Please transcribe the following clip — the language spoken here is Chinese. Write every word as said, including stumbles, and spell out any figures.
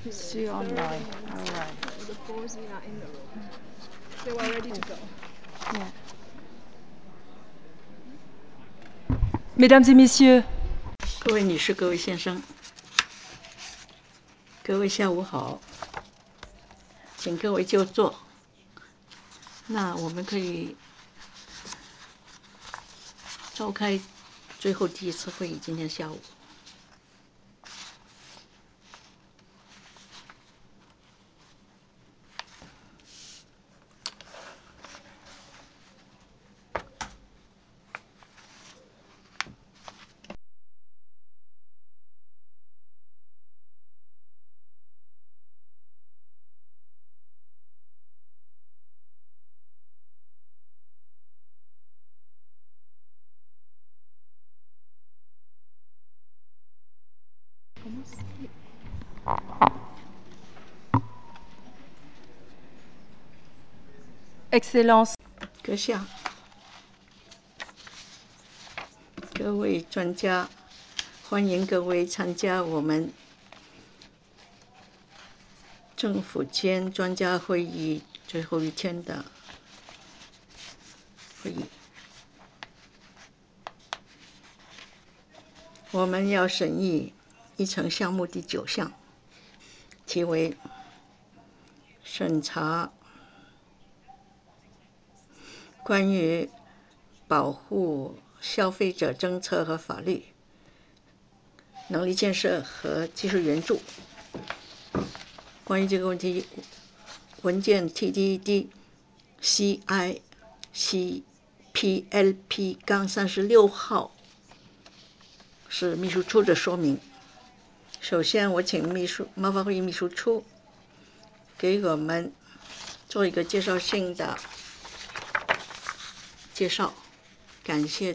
See online. All right. The fours are in the room. They were ready to go. Yeah. Mesdames et messieurs, 各位女士、各位先生，各位下午好，请各位就坐。那我们可以召开最后第一次会议，今天下午。 Excellences, 阁下，各位专家，欢迎各位参加我们政府间专家会议最后一天的会议。我们要审议议程项目第九项，题为审查关于保护消费者政策和法律、能力建设和技术援助。关于这个问题，文件 T D D C I C P L P 杠三十六号是秘书处的说明。首先，我请秘书贸发会议秘书处给我们做一个介绍性的介绍。感谢